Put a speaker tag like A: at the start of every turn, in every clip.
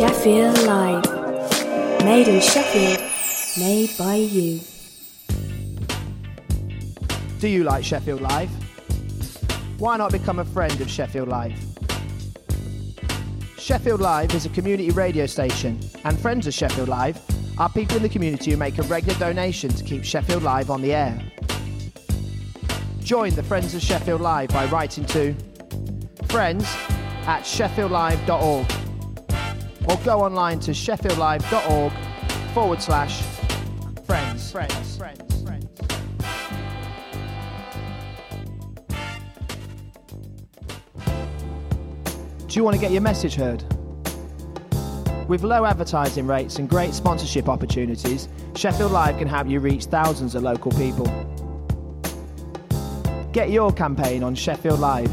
A: Sheffield Live. Made in Sheffield, made by you.
B: Do you like Sheffield Live? Why not become a friend of Sheffield Live? Sheffield Live is a community radio station, and friends of Sheffield Live are people in the community who make a regular donation to keep Sheffield Live on the air. Join the Friends of Sheffield Live by writing to friends@sheffieldlive.org or go online to sheffieldlive.org/friends. Do you want to get your message heard? With low advertising rates and great sponsorship opportunities, Sheffield Live can help you reach thousands of local people. Get your campaign on Sheffield Live.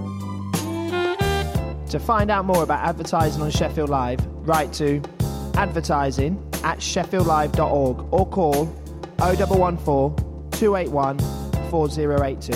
B: To find out more about advertising on Sheffield Live, write to advertising@sheffieldlive.org or call 0114 281 4082.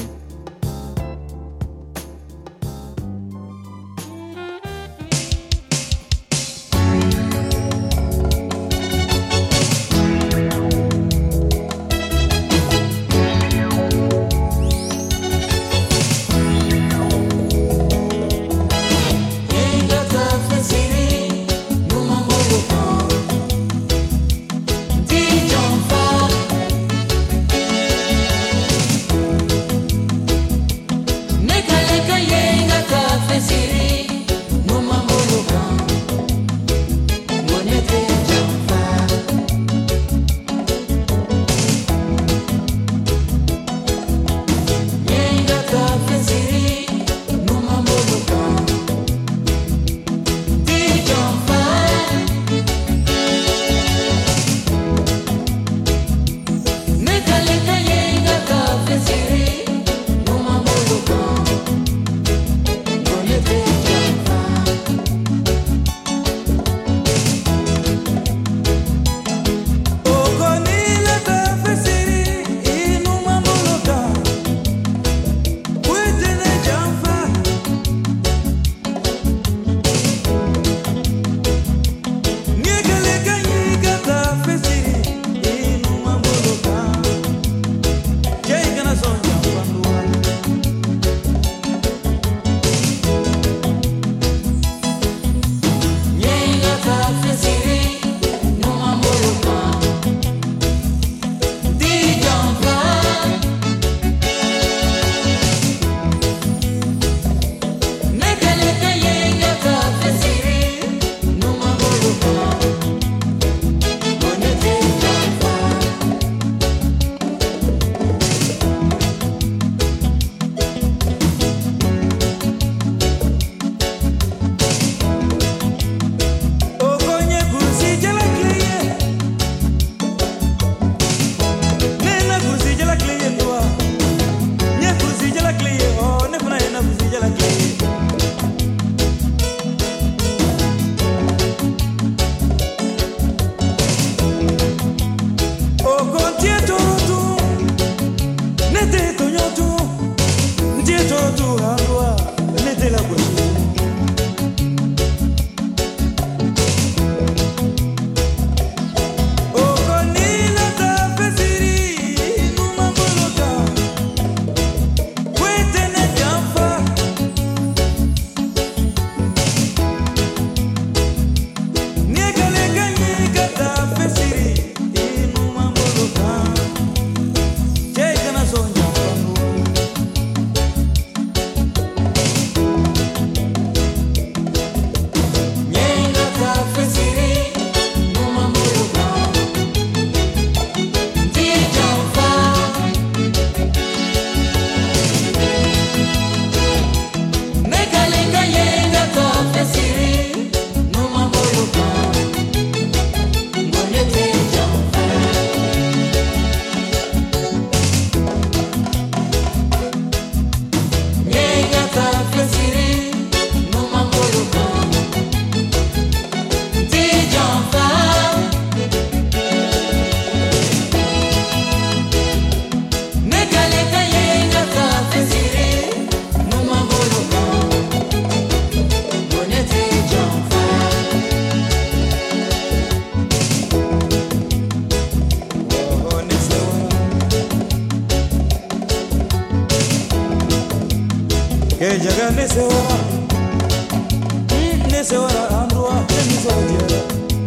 C: nesewara androa emisodiera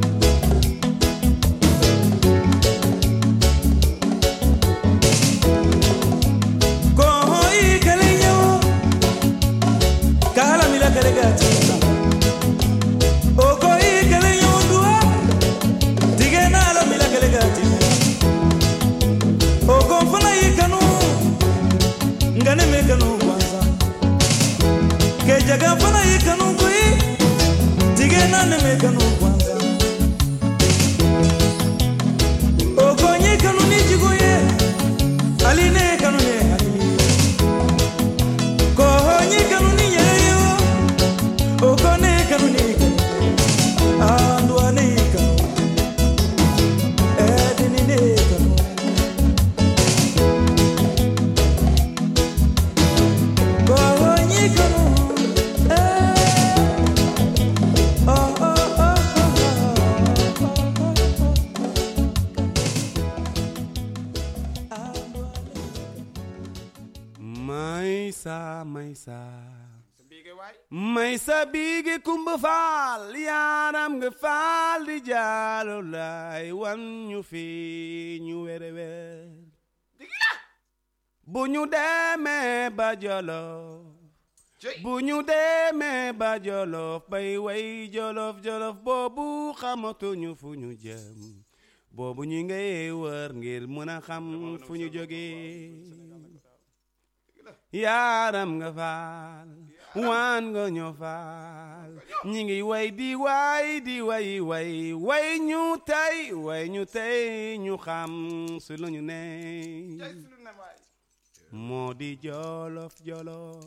C: kohoi kelenyo kala mila kelegati okoi kelenyo dua tigena la mila kelegati okonfana yikanu ngane mekanu kwanza kejaga fana yikanu koi tigena ne mekanu kwanza okonye kanu ni jigoye aline kanu ne halili kohonye kanu ni yeyo okone kanu ni andu ane kanu edini ne kanu kohonye kanu
D: Maisa bige kumbafal yaram gefal di jalo lai wan ñu fi ñu wérewe bu ñu demee ba Jolof bu ñu demee ba Jolof bay way Jolof Jolof boobu xamatuñu fu ñu jëm boobu ñu ngay wër ngir mën a xam fu ñu jógee yaram nga faal wan nga ñoo faal ñi ngi way di way ñu tey ñu xam su lu ñu ne moo di Jolof Jolof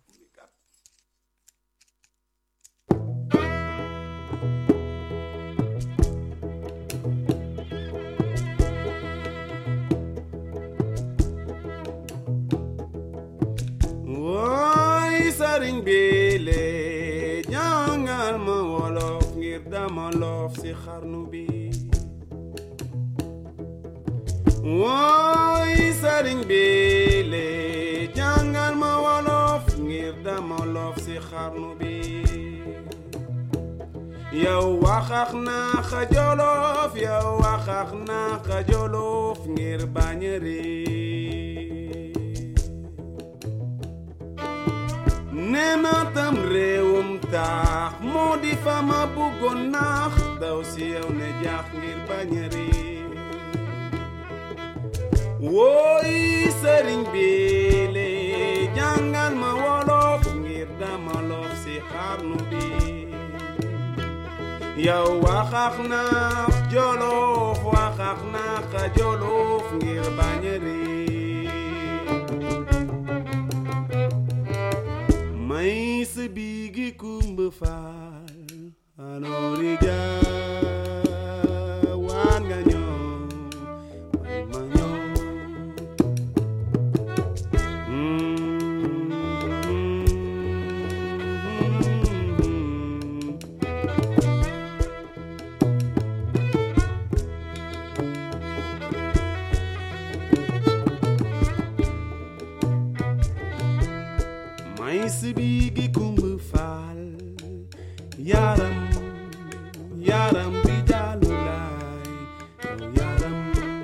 D: sëriñ bi le jàngal ma wolof ngir dama loof si xarnu bi wooy sëriñ bi le jàngal ma wolof ngir dama loof si xarnu bi yow waxax naa xa Jolof yow waxax naa xa Jolof ngir bañ a nema tam réewum taax moo di fa ma bëggoon naax daw si yow ne jaax ngir bañ a réer wooy sëriñ bi le jàngal ma wolof ngir dama loof si xarnu bi yow waxax naax Jolof waxax naax a Jolof ngir bañ a réer may sa bigi kumba faal anoori jawaan nga ñoo may ma ñoo may sa bigi kumba faal yaram yaram bi jaalu laay yaram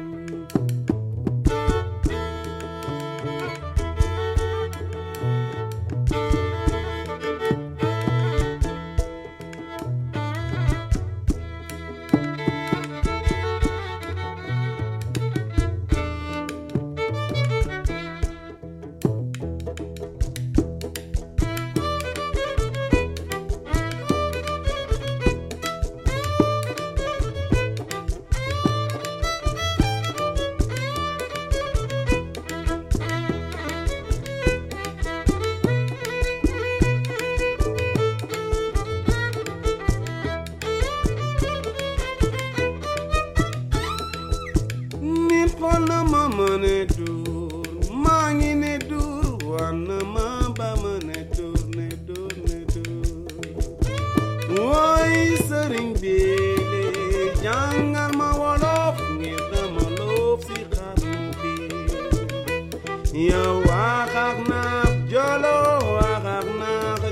D: Wana mama ne dur, mangi ne dur, wana mama ne dur, ne dur, ne dur. Woi sering bile, jangan ma wolof, ngir dama loof si xarnu bi. Ya waxax na Jolof, waxax na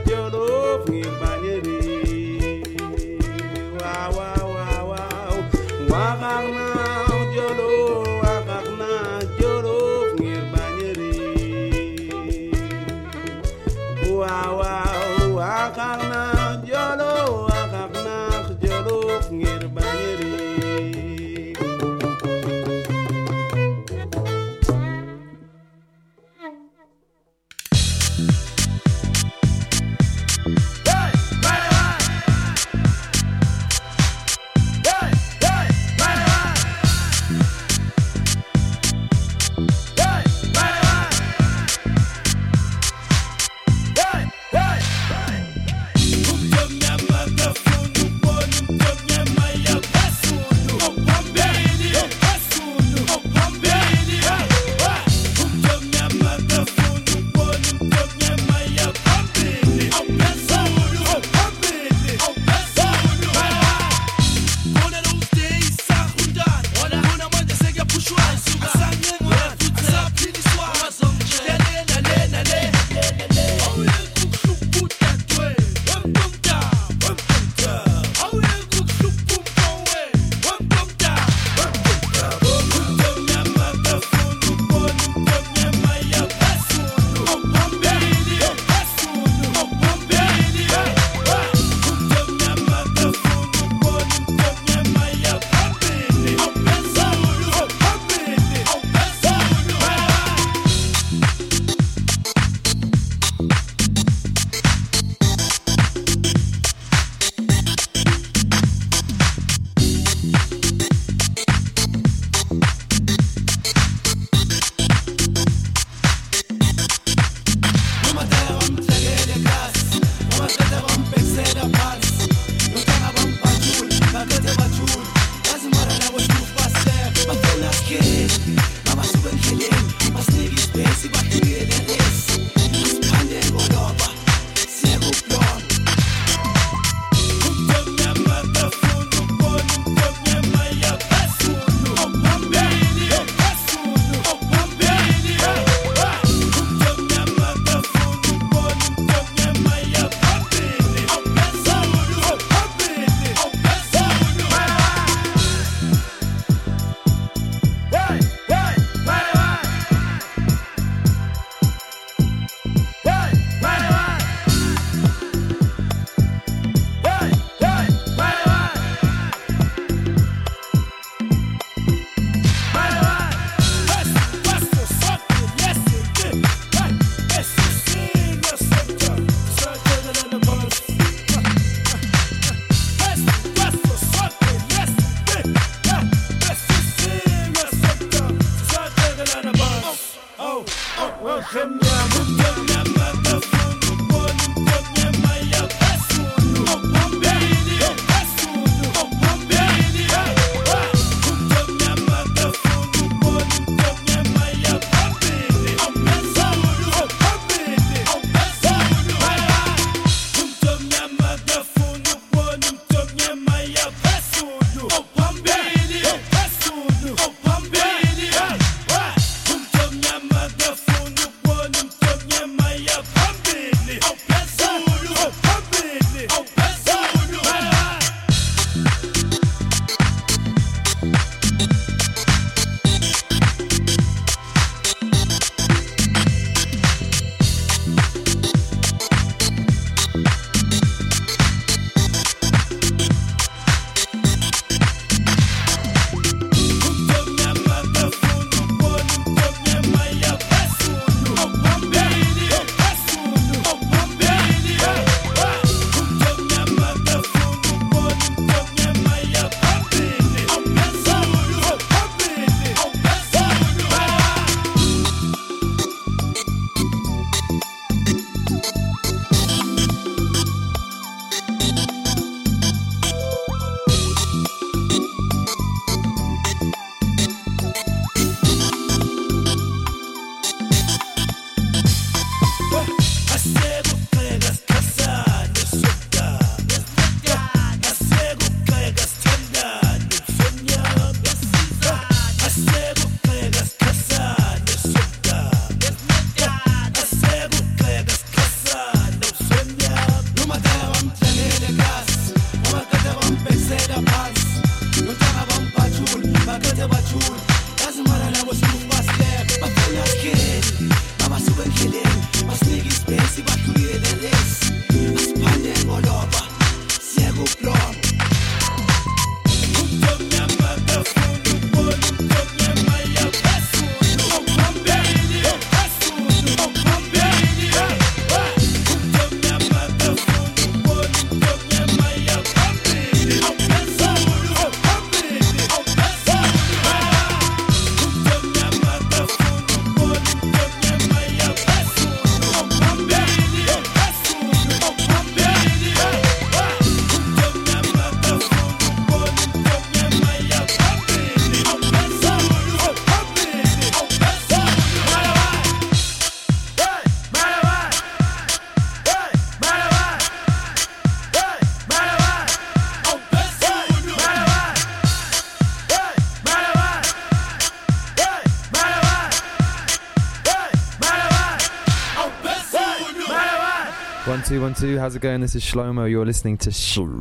E: 1212. How's it going? This is Shlomo. You're listening to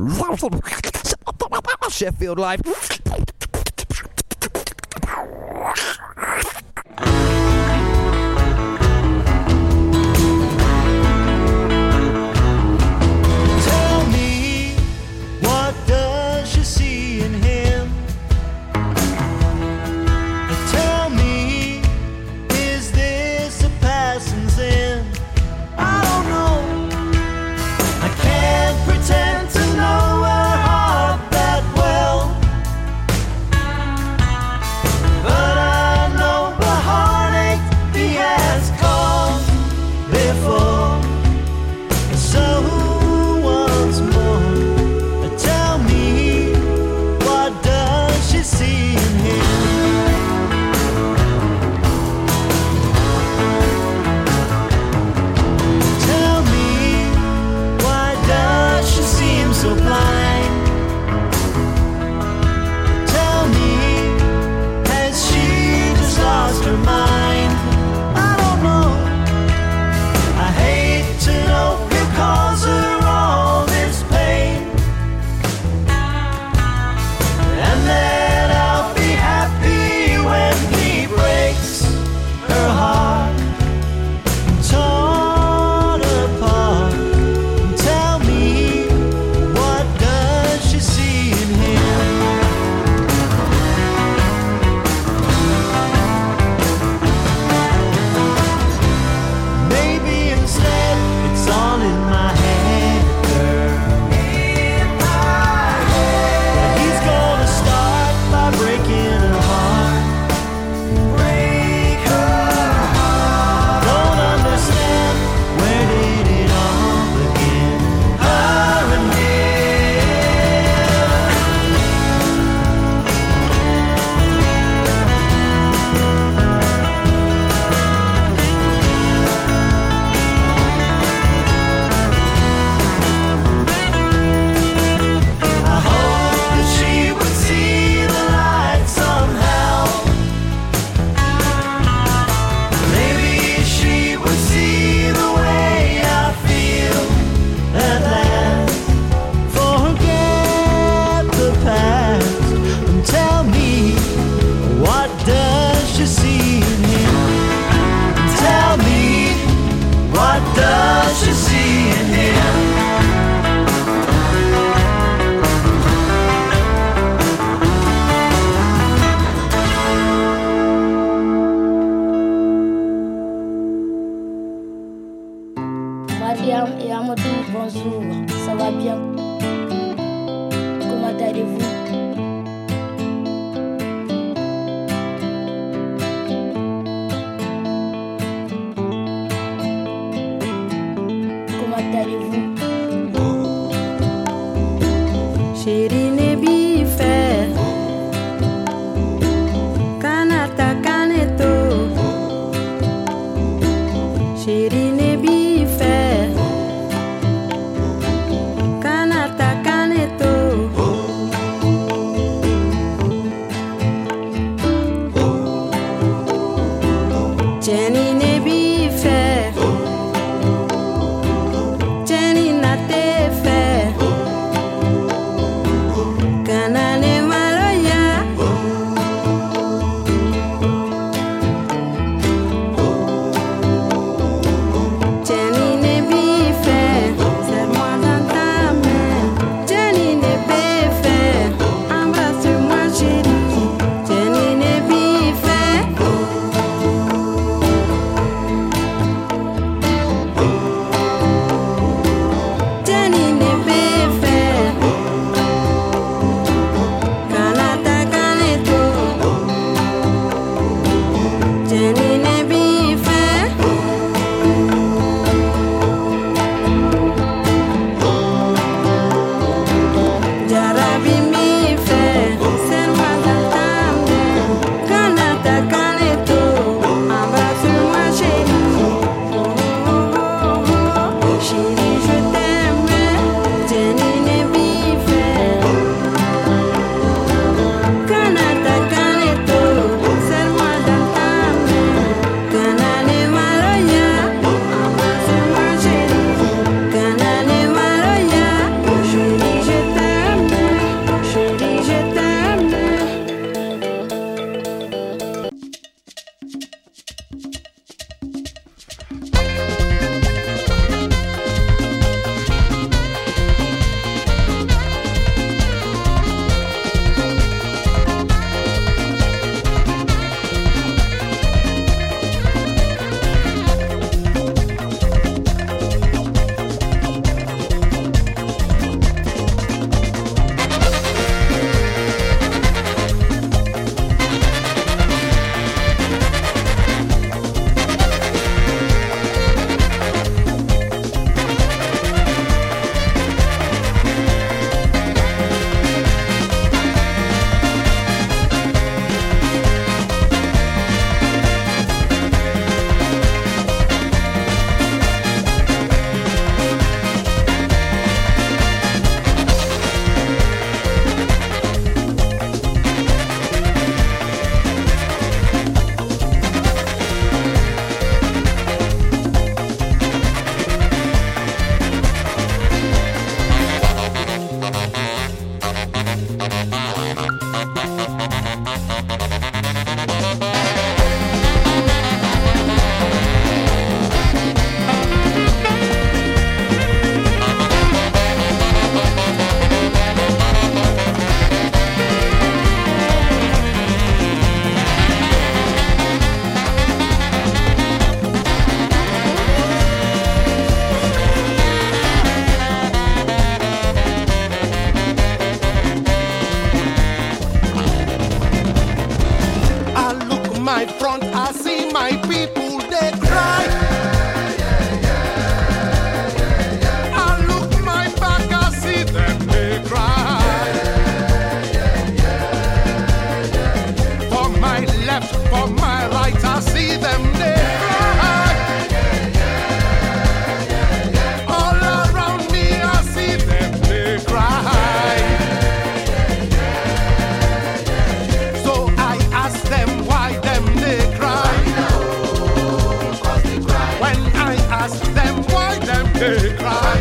E: Sheffield Live.
C: Tell me, what does she see in him? Tell me, is this a passing sin? I don't know. I can't pretend to know her heart that well, but I know the heartache he has caused before. So once more, tell me, what does she see in him? Tell me, why does she seem so blind? Tell me, has she just lost her mind? I don't know. I hate to know he'll cause her all this pain, and then I'll be happy when he breaks her heart, torn apart. Tell me, what does she see in him? Maybe instead it's all in my head, girl. That he's gonna start by breaking her heart. Break her heart. Don't understand, where did it all begin? Her and I hope that she would see the light somehow. Maybe she would see the way I feel at last. Forget the past and tell me, what does she see in him? Tell me, what does she see in him?
F: Mariam et Amadou, bonjour, ça va bien? Comment allez-vous? Comment allez-vous?
G: Chérie Nebife Kanata Kaneto Chérie Nebife Kanata Kaneto Jenny Nebife Jenny Natefe
H: my front, I see my people, they cry. I look my back, I see them, they cry. For my left, for my right, I see them, they cry. All around me, I see them, they cry. So I ask them why them they cry. When I ask them why them they cry.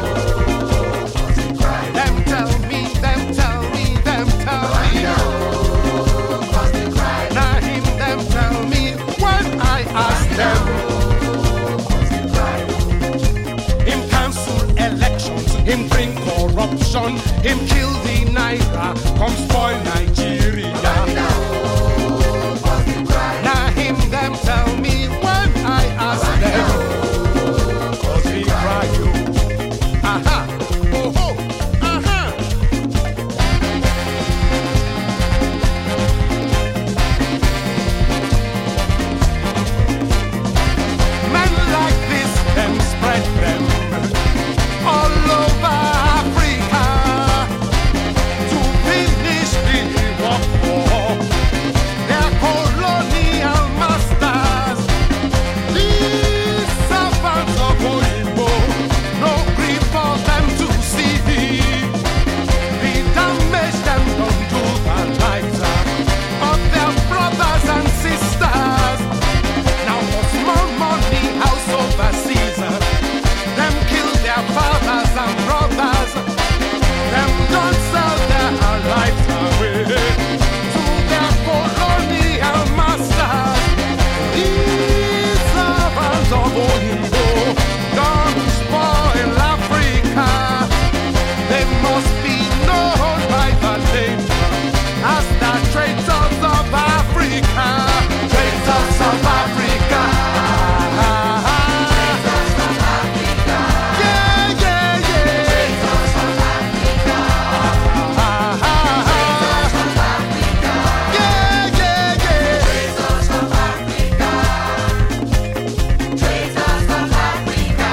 H: Them tell me, them tell me, them tell me. Now him them tell me when I ask them. Him cancel elections, him bring corruption, him kill the Naira, come spoil Nigeria. Now him them tell me when I ask them, cause he cry you. Aha, oh ho, aha. Men like this, them spread them all over Africa to finish the war. They're colonial masters, these servants of Oyinbo. No grief for them to see the damage them done to the lives of their brothers and sisters. Now for small money, house overseas, them kill their fathers and brothers. Them don't sell their lives away to their colonial masters. These servants of Oyinbo don't spoil Africa. They must be known by the name as the traitors of Africa. Traitors of Africa. Yeah, yeah, yeah. Traitors of Africa. Yeah, yeah, yeah. Traitors of Africa. Traitors of Africa.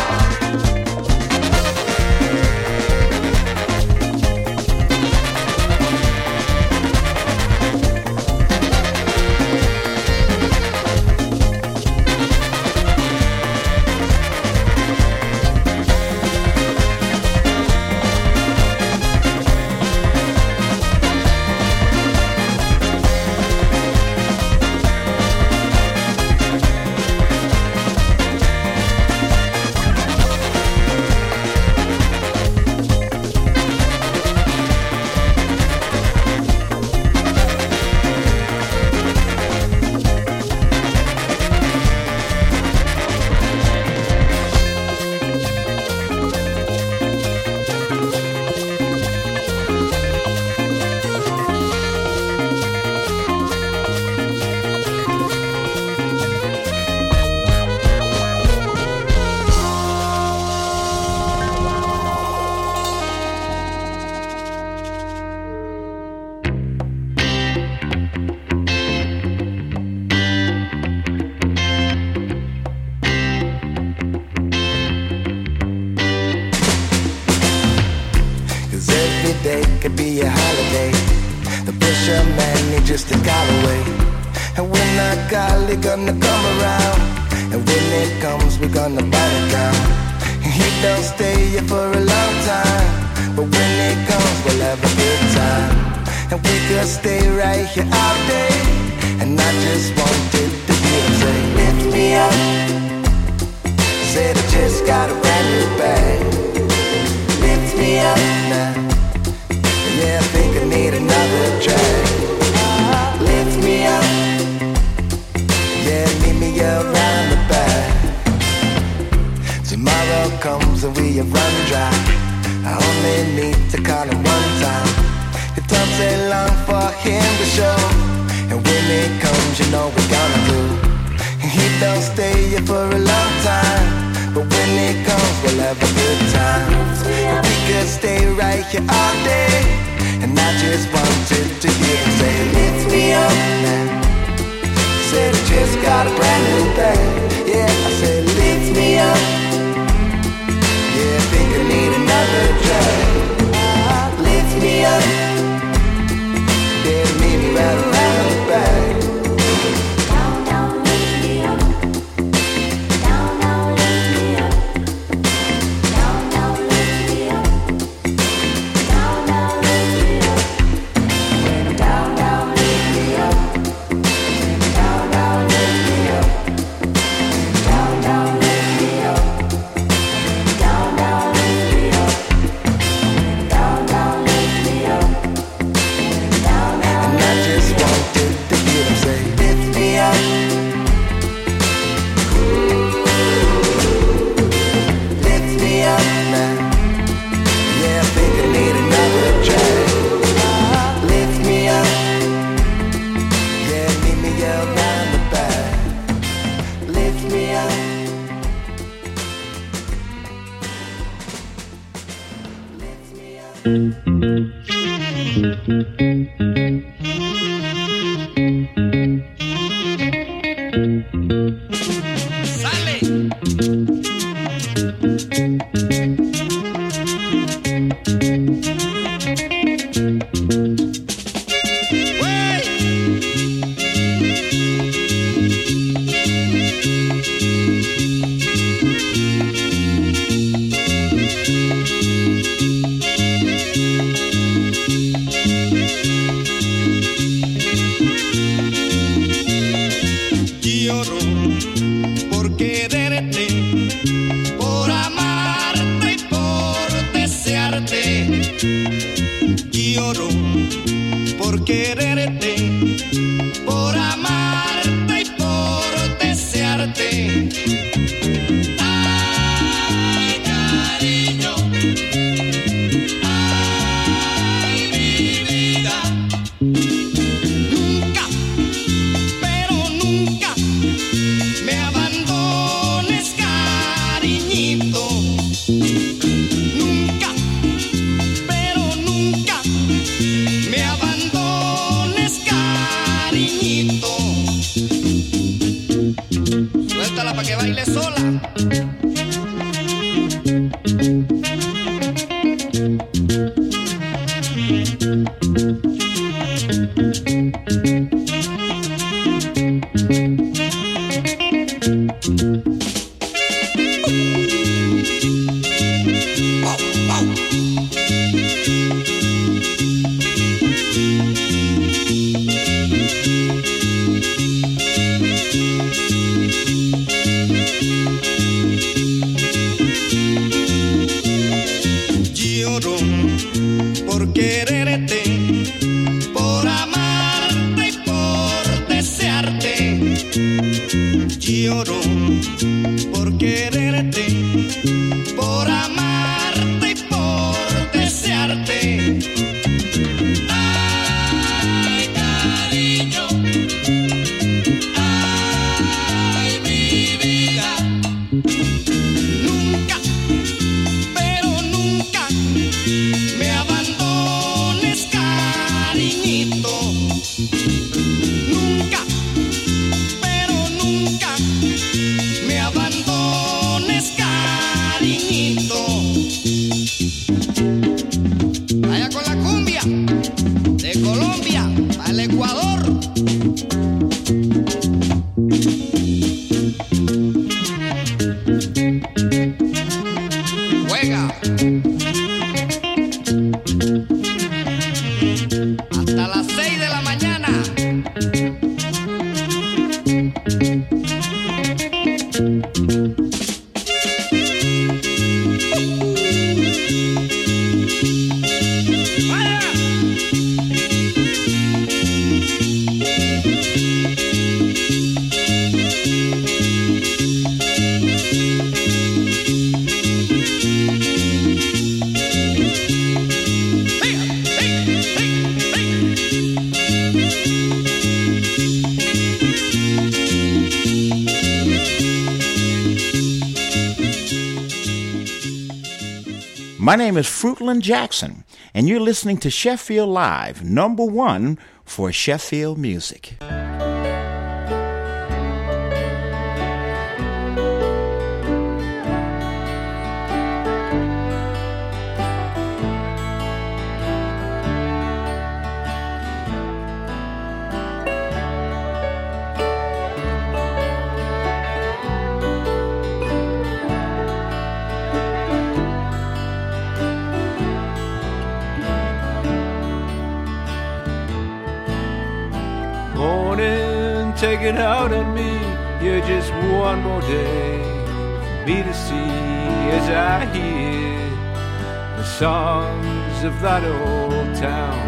H: Cause every day could be a holiday. The fisherman needs just a call away. And when that golly gonna come around, and when it comes, we're gonna bite it down. And he don't stay here for a long time, but when it comes, we'll have a good time. And we could stay right here all day. And I just wanted to hear him say, lift me up. Said I just got a brand new bag. Lift me up now. Yeah, I think I need another track. Lift me up. Yeah, meet me around the back. Tomorrow comes and we have run dry. I only need to call him one time. It don't take long for him to show. And when it comes, you know we're gonna do. And he don't stay here for a long time, but when it comes, we'll have a good time. And we could stay right here all day. And I just wanted to hear him say, lift me up now. start a brand new day. Yeah, I said lift me up. Yeah, I think I need another drag. Lift me up. Yeah, meet me right around the back.
I: My name is Fruitland Jackson, and you're listening to Sheffield Live, #1 for Sheffield music.
J: taken out on me. You're just one more day for me to see as I hear the songs of that old town.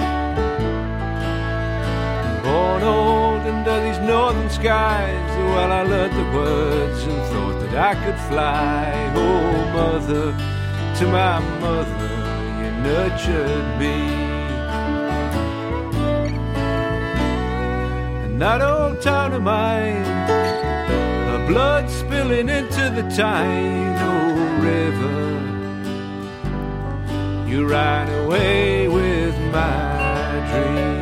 J: Born old under these northern skies, well, I learned the words and thought that I could fly. Oh, mother, to my mother, you nurtured me. And that old town of mine, the blood spilling into the Tyne, oh, river, you ran away with my dreams.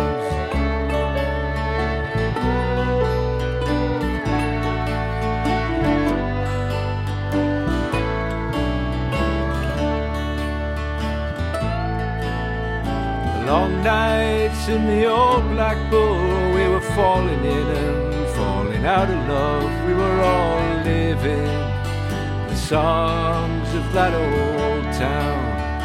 J: Long nights in the old Black Bull, we were falling in and falling out of love. We were all living the songs of that old town.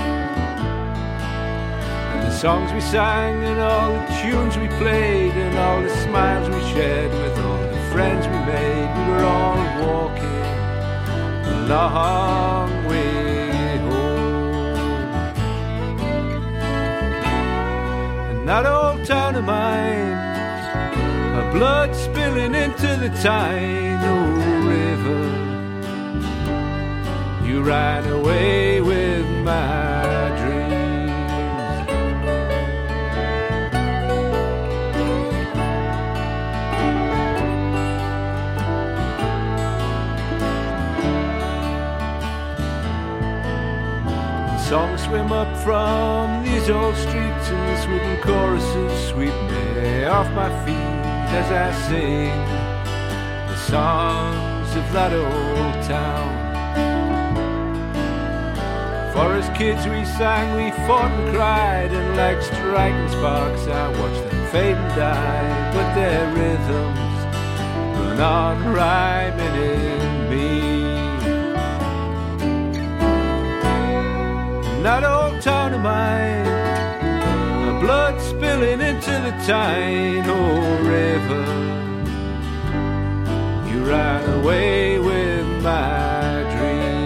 J: And the songs we sang and all the tunes we played and all the smiles we shared with all the friends we made. We were all walking a long way. That old town of mine, her blood spilling into the Tyne, oh, river, you ran away with my dreams. Songs swim up from these old streets and this wooden choruses sweep me off my feet as I sing the songs of that old town. For as kids we sang, we fought and cried, and like striking sparks I watched them fade and die. But their rhythms run on rhyming in me. That old town of mine, the blood spilling into the Tyne, oh, river, you ran away with my dreams.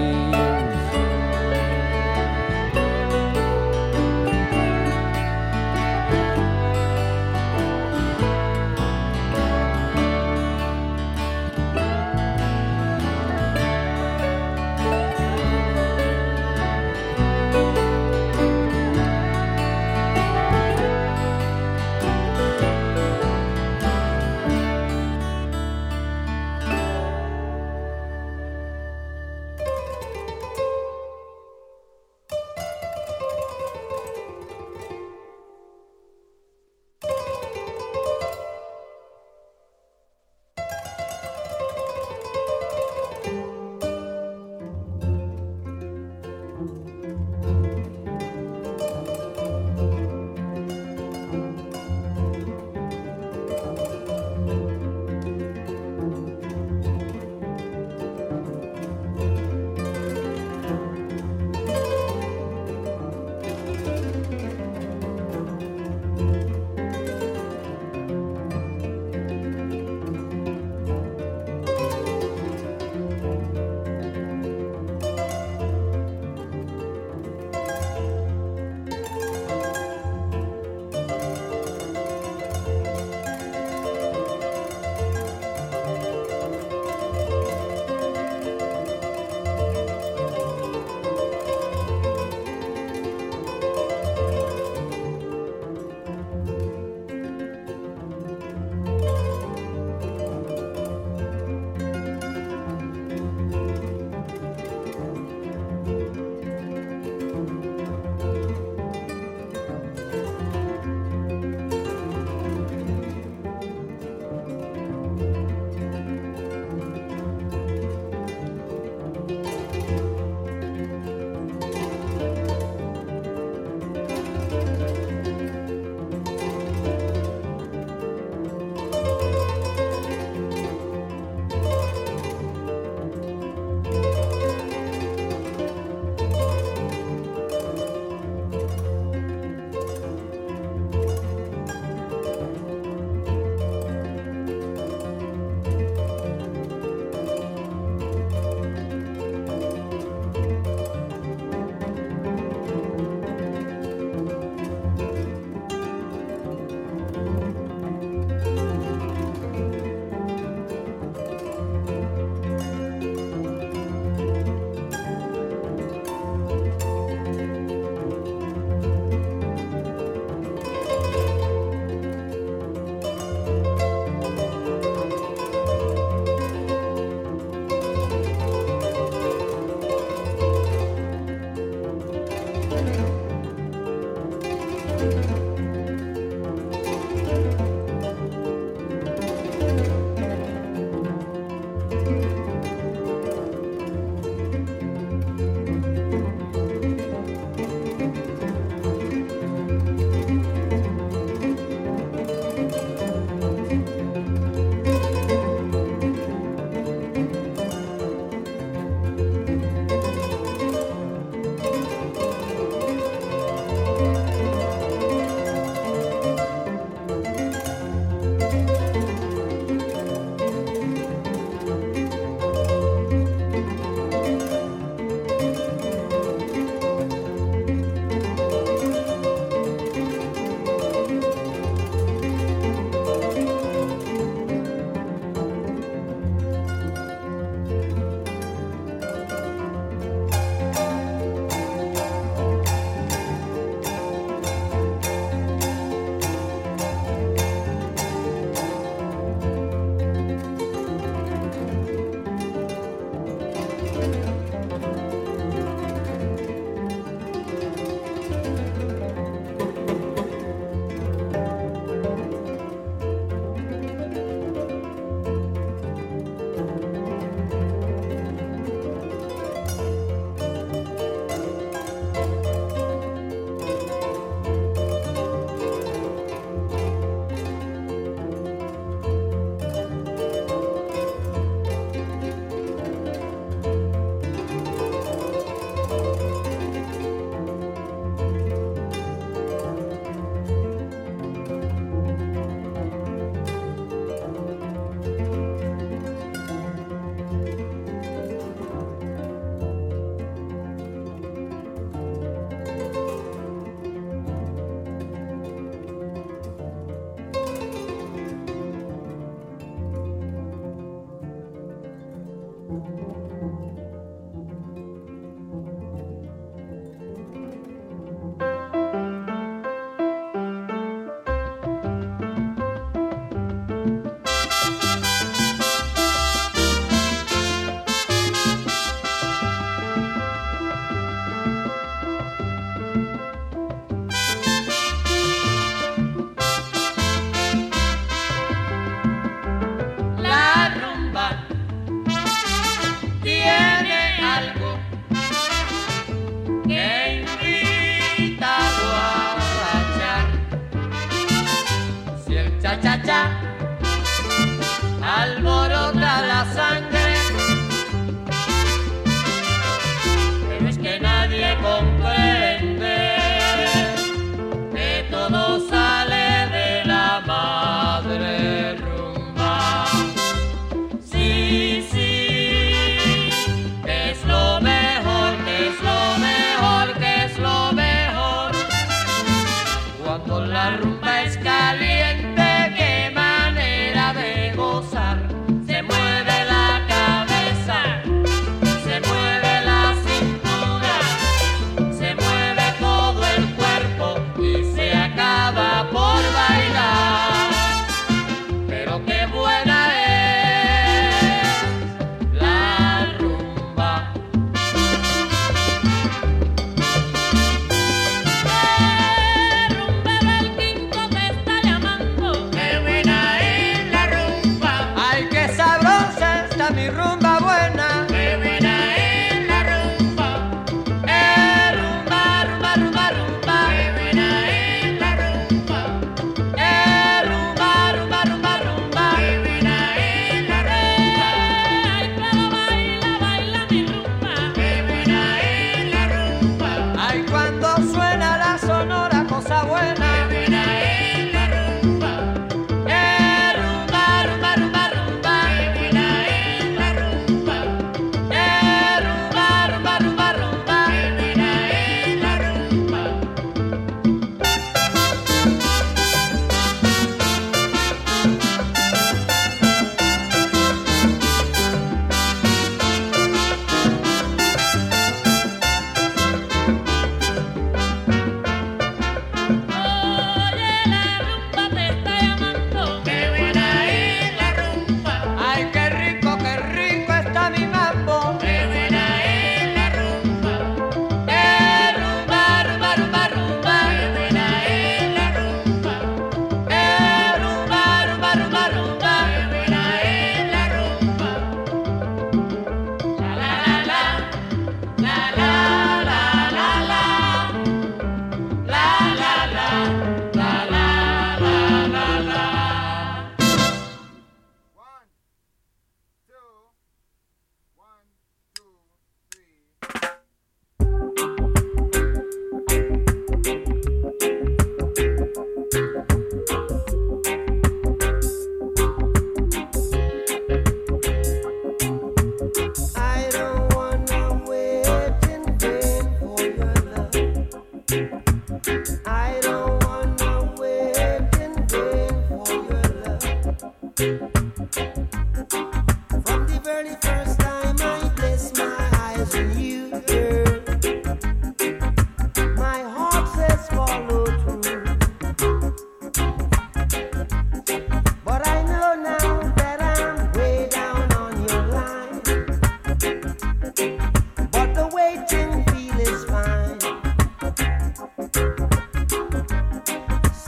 K: Rumba del quinto te está llamando.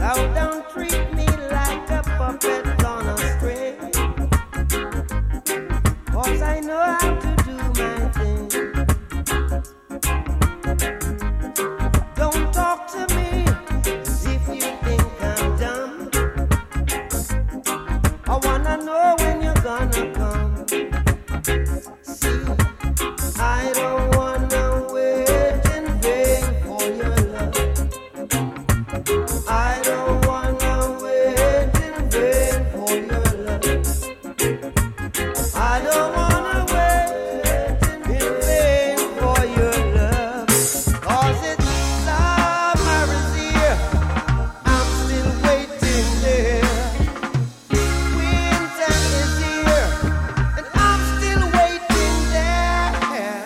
K: Oh, don't treat me like a puppet on a string. 'Cause I know how to do my thing. Don't talk to me as if you think I'm dumb. I wanna know when you're gonna come. See, I don't wanna wait in vain for your love. I don't wanna wait in vain for your love. I don't wanna wait in vain for your love. 'Cause it's summer is here, I'm still waiting there. Winter is here, and I'm still waiting there.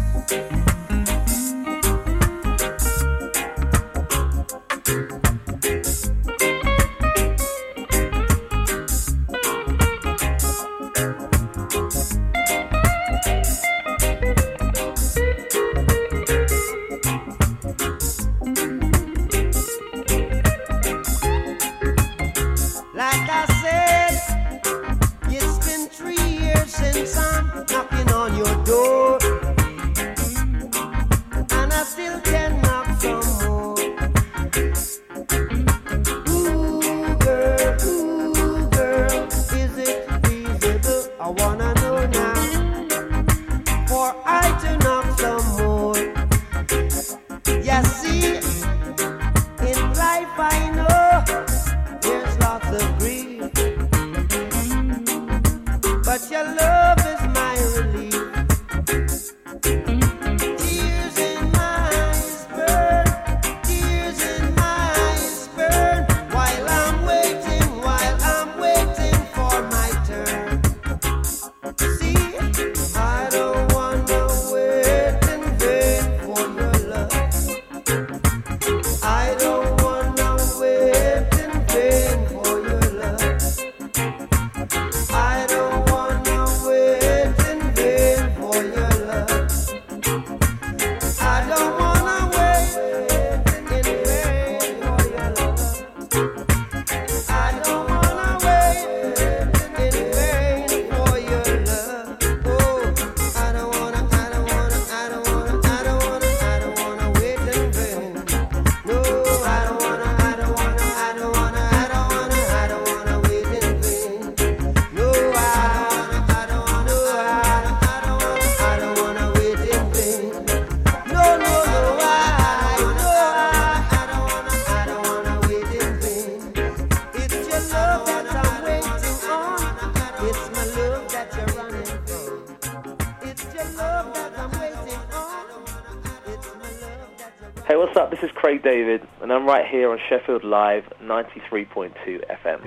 K: Like I said, it's been 3 years since I'm knocking on your door, and I still can knock some more. Ooh, girl, is it feasible? I wanna know now, for I to knock some more. Yeah, see, in life I know there's lots of grief, but your love is my relief. Tears in my eyes burn, tears in my eyes burn, while I'm waiting for my turn. See, I don't wanna wait in vain for your love. I don't wanna wait in vain for your love. I don't wanna wait in vain for your love. I don't wanna wait in vain for your love. I don't wanna wait in vain for your love. Oh, I don't wanna wait in vain. No, I don't wanna wait in vain. No, I don't wanna wait in vain. No, I don't wanna wait in vain. It's your love that I'm waiting on. It's my love that you're running from. It's your love that I'm waiting on. It's my love that you're
L: Hey, what's up? This is Craig David, and I'm right here on Sheffield Live 93.2 FM.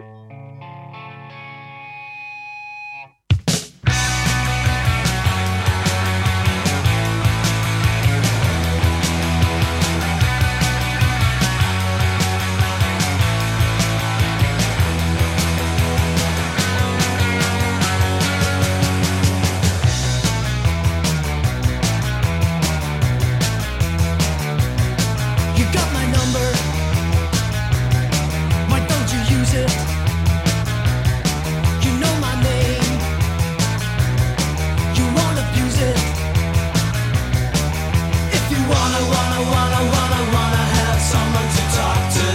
C: You got my number. Why don't you use it? You know my name. You won't abuse it. If you wanna have someone to talk to.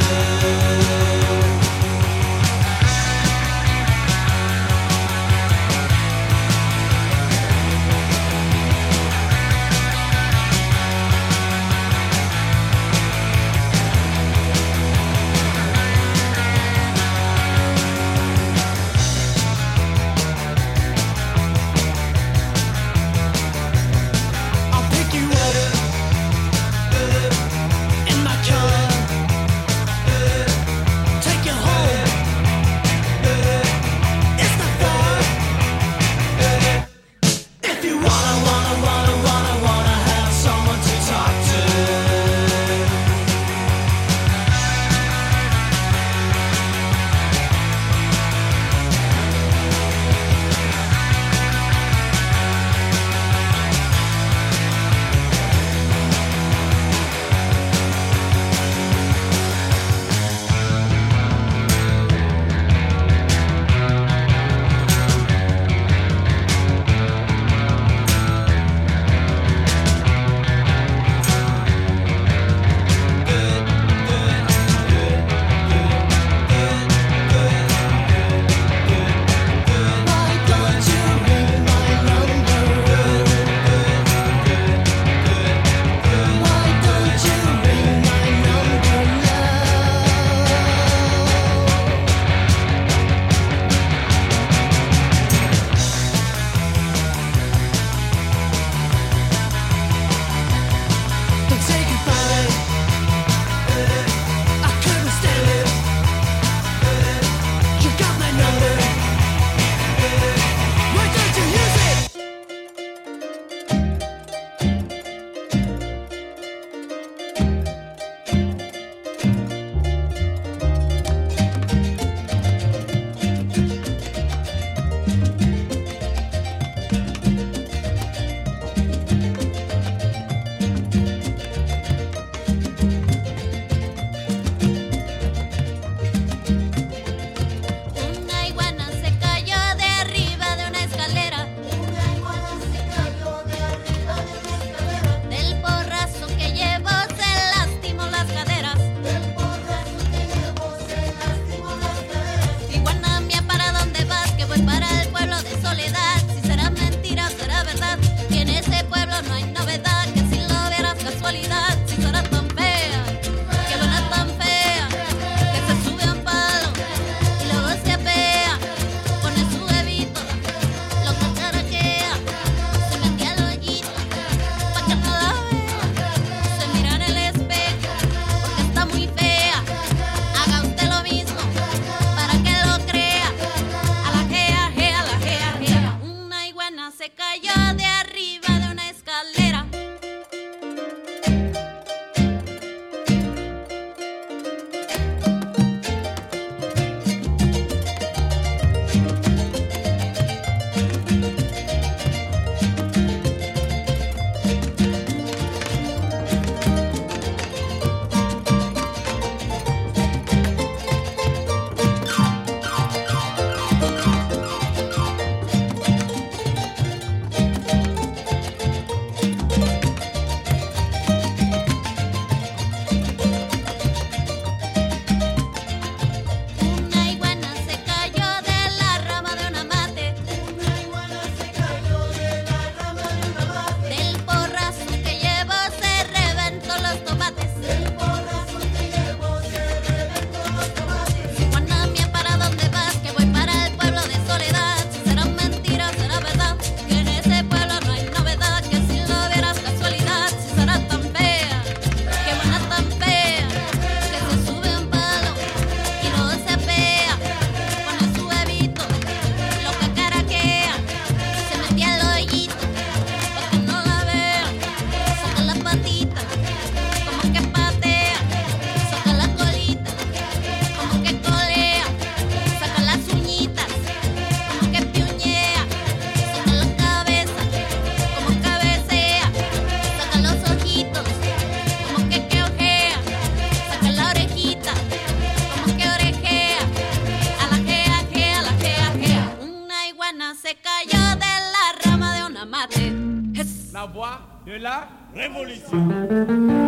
M: de la révolution.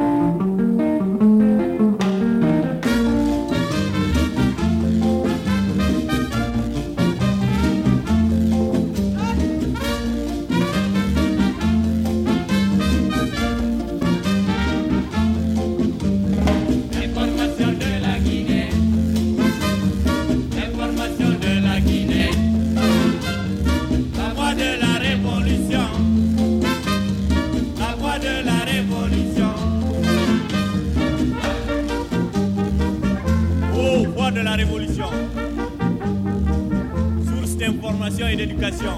M: Et d'éducation.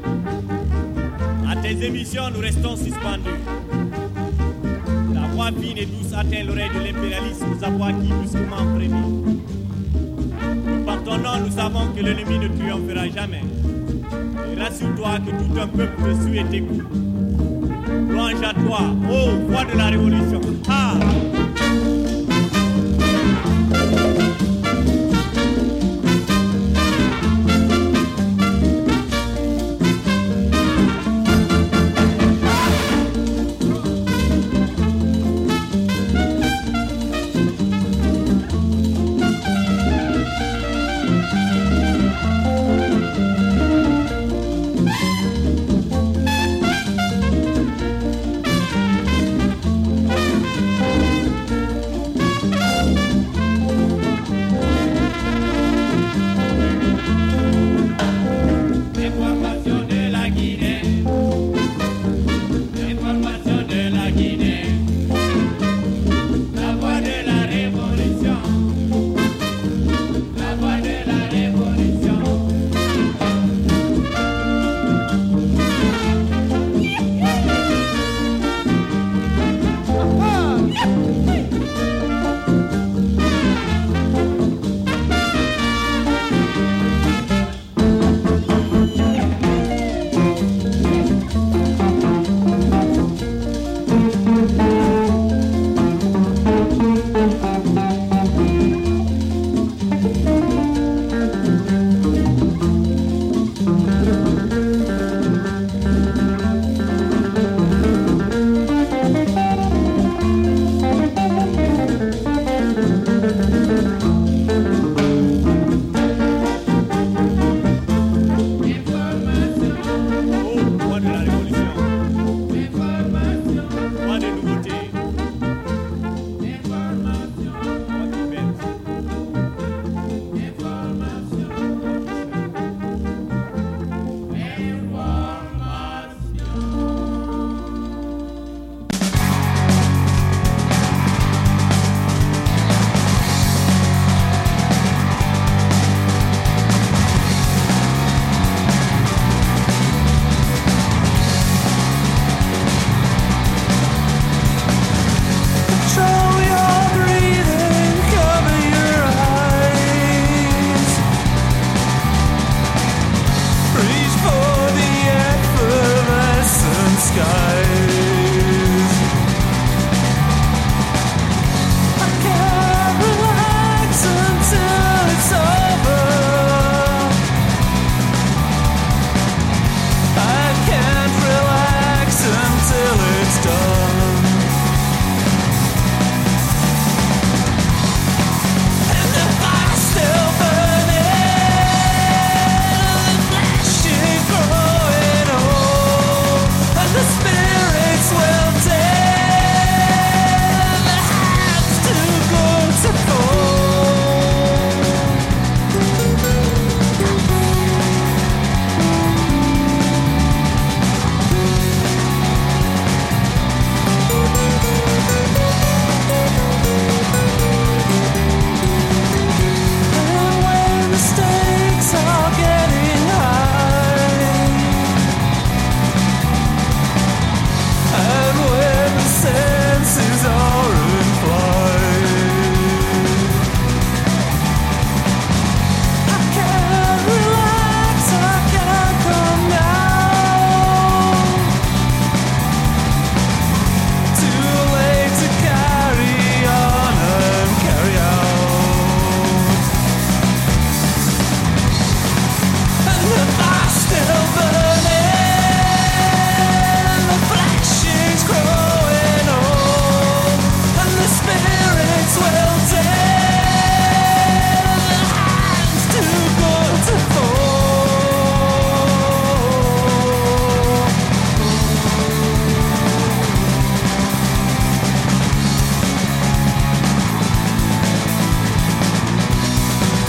M: À tes émissions, nous restons suspendus. La voix fine et douce atteint l'oreille de l'impérialisme, nous avons acquis brusquement frémi. Par ton nom, nous savons que l'ennemi ne triomphera jamais. Et rassure-toi que tout un peuple te suit et t'écoute. Louange à toi, ô voix de la révolution. Ah!